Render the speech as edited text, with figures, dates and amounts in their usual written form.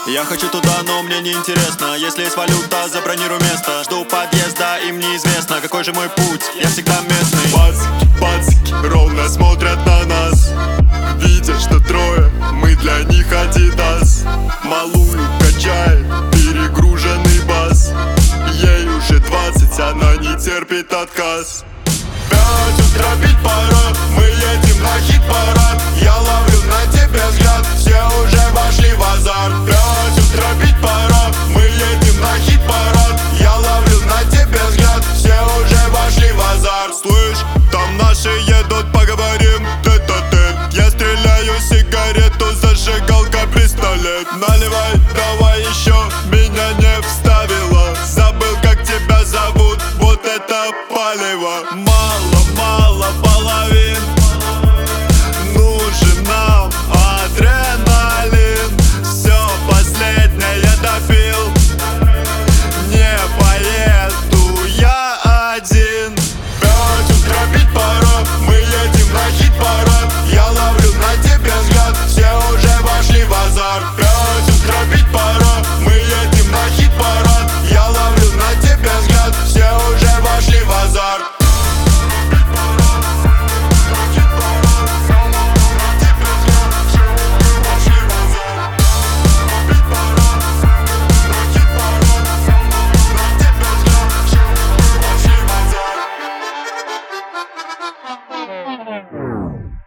Я хочу туда, но мне не интересно. Если есть валюта, забронируй место. Жду у подъезда, им неизвестно, какой же мой путь, я всегда местный. Пацки, пацки, ровно смотрят на нас. Видят, что трое, мы для них Адидас. Малую качает перегруженный бас. Ей уже 20, она не терпит отказ. 5 утра бить пора, мы едем на хит-парад. Я ловлю на тебе взгляд, все уже вошли в азарт. 5 утра бить пора, мы едем на хит-парад. Я ловлю на тебе взгляд, все уже вошли в азарт. Слышь, там наши едут, поговорим тет-а-тет. Я стреляю сигарету, зажигалка, пистолет. Наливай